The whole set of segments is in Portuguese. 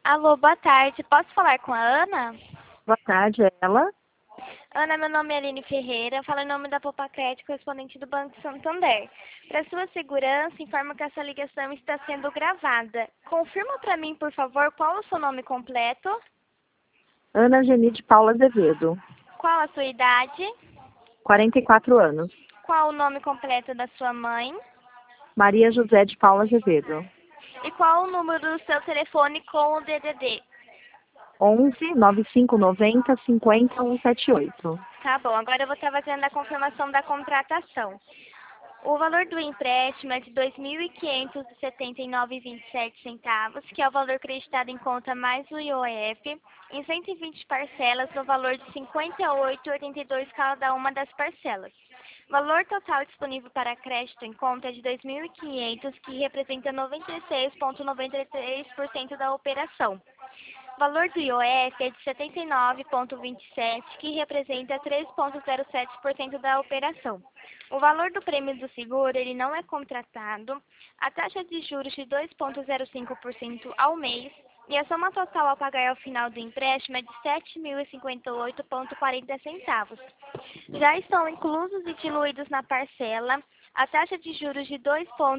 Alô, boa tarde. Posso falar com a Ana? Boa tarde, ela. Ana, meu nome é Aline Ferreira. Falo em nome da Poupa Crédito, correspondente do Banco Santander. Para sua segurança, informo que essa ligação está sendo gravada. Confirma para mim, por favor, qual é o seu nome completo? Ana Genide Paula Azevedo, Qual a sua idade? 44 anos. Qual o nome completo da sua mãe? Maria José de Paula Azevedo. E qual o número do seu telefone com o DDD? 11 9590 50 178. Tá bom, agora eu vou estar fazendo a confirmação da contratação. O valor do empréstimo é de R$ 2.579,27, que é o valor creditado em conta mais o IOF, em 120 parcelas no valor de R$ 58,82 cada uma das parcelas. O valor total disponível para crédito em conta é de R$ 2.500, que representa 96,93% da operação. O valor do IOF é de 79,27, que representa 3,07% da operação. O valor do prêmio do seguro ele não é contratado, a taxa de juros de 2,05% ao mês e a soma total a pagar ao final do empréstimo é de R$ 7.058,40. Já estão inclusos e diluídos na parcela a taxa de juros de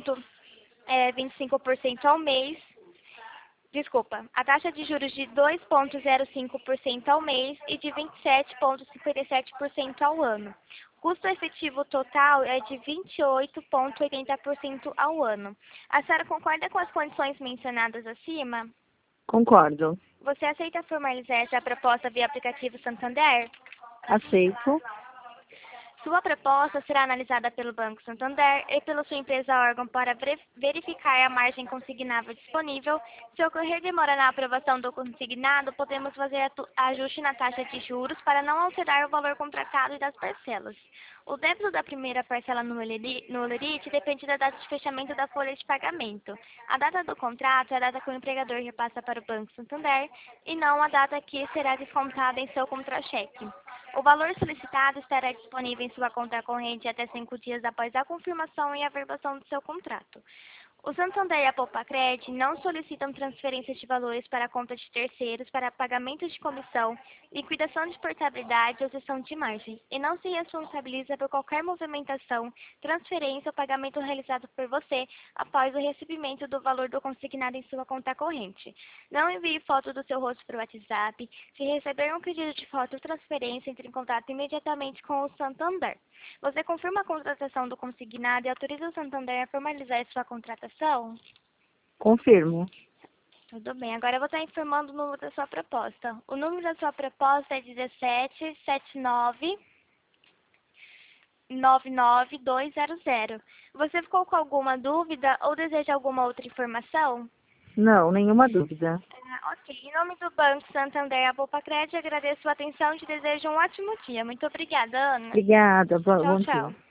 2,25% ao mês. Desculpa, a taxa de juros de 2,05% ao mês e de 27,57% ao ano. O custo efetivo total é de 28,80% ao ano. A senhora concorda com as condições mencionadas acima? Concordo. Você aceita formalizar essa proposta via aplicativo Santander? Aceito. Sua proposta será analisada pelo Banco Santander e pela sua empresa órgão para verificar a margem consignável disponível. Se ocorrer demora na aprovação do consignado, podemos fazer ajuste na taxa de juros para não alterar o valor contratado e das parcelas. O débito da primeira parcela no Lerite depende da data de fechamento da folha de pagamento. A data do contrato é a data que o empregador repassa para o Banco Santander e não a data que será descontada em seu contra-cheque. O valor solicitado estará disponível em sua conta corrente até 5 dias após a confirmação e averbação do seu contrato. O Santander e a Poupa Crédito não solicitam transferências de valores para a conta de terceiros para pagamento de comissão, liquidação de portabilidade ou cessão de margem, e não se responsabiliza por qualquer movimentação, transferência ou pagamento realizado por você após o recebimento do valor do consignado em sua conta corrente. Não envie foto do seu rosto para o WhatsApp. Se receber um pedido de foto ou transferência, entre em contato imediatamente com o Santander. Você confirma a contratação do consignado e autoriza o Santander a formalizar sua contratação? Confirmo. Tudo bem. Agora eu vou estar informando o número da sua proposta. O número da sua proposta é 1779-99200. Você ficou com alguma dúvida ou deseja alguma outra informação? Não, nenhuma dúvida. Ok. Em nome do Banco Santander e a Poupa Crédito, agradeço a atenção e te desejo um ótimo dia. Muito obrigada, Ana. Obrigada. Tchau, Bom tchau. dia.